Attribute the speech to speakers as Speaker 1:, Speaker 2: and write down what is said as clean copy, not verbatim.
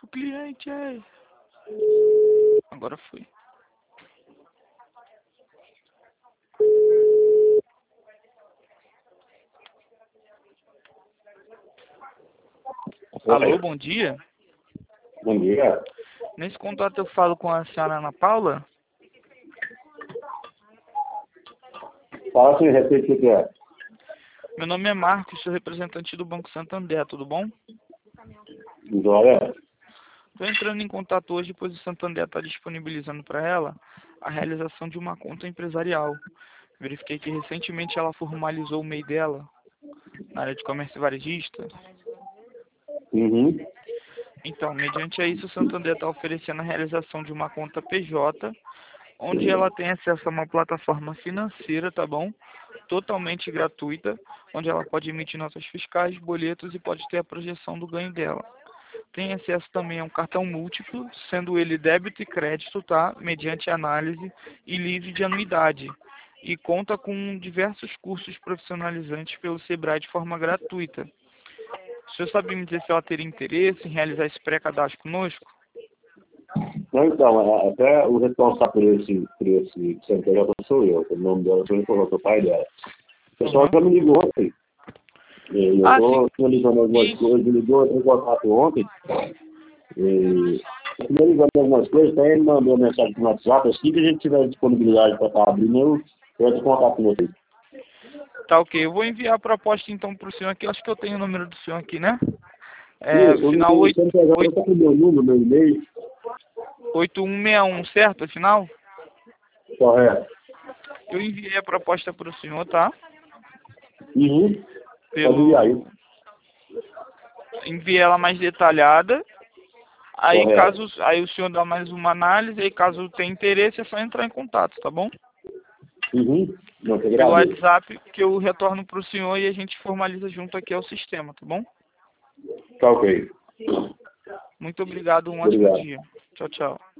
Speaker 1: O cliente é... Agora foi. Alô, bom dia.
Speaker 2: Bom dia.
Speaker 1: Nesse contato eu falo com a senhora Ana Paula.
Speaker 2: Fala assim, repete o que é.
Speaker 1: Meu nome é Marcos, sou representante do Banco Santander, tudo bom?
Speaker 2: Joia.
Speaker 1: Estou entrando em contato hoje, pois o Santander está disponibilizando para ela a realização de uma conta empresarial. Verifiquei que recentemente ela formalizou o MEI dela na área de comércio varejista.
Speaker 2: Uhum.
Speaker 1: Então, mediante a isso, o Santander está oferecendo a realização de uma conta PJ, onde ela tem acesso a uma plataforma financeira, tá bom? Totalmente gratuita, onde ela pode emitir notas fiscais, boletos e pode ter a projeção do ganho dela. Tem acesso também a um cartão múltiplo, sendo ele débito e crédito, tá? Mediante análise e livre de anuidade. E conta com diversos cursos profissionalizantes pelo Sebrae de forma gratuita. O senhor sabe me dizer se ela teria interesse em realizar esse pré-cadastro conosco?
Speaker 2: Então, até o responsável por esse CNPJ sou eu. O nome dela foi o pai dela. O pessoal já me ligou ontem. Eu estou finalizando algumas coisas, me ligou, eu tenho contato ontem. Finalizando algumas coisas, até ele mandou mensagem no WhatsApp. Assim que a gente tiver disponibilidade para estar abrindo, eu entro em contato com vocês.
Speaker 1: Tá, ok. Eu vou enviar a proposta então para o senhor aqui. Acho que eu tenho o número do senhor aqui, né?
Speaker 2: Isso,
Speaker 1: Final
Speaker 2: o CNPJ está com o meu número, meu e-mail.
Speaker 1: 8161, certo? Final?
Speaker 2: Correto.
Speaker 1: Eu enviei a proposta para o senhor, tá?
Speaker 2: Uhum. Pode enviar aí.
Speaker 1: Enviei ela mais detalhada. Aí
Speaker 2: Correto.
Speaker 1: aí o senhor dá mais uma análise, aí caso tenha interesse é só entrar em contato, tá bom?
Speaker 2: Uhum. Não, te
Speaker 1: Pelo
Speaker 2: agradeço.
Speaker 1: WhatsApp que eu retorno para o senhor e a gente formaliza junto aqui ao sistema, tá bom?
Speaker 2: Tá ok.
Speaker 1: Muito obrigado, um ótimo
Speaker 2: Obrigado.
Speaker 1: dia. Tchau, tchau.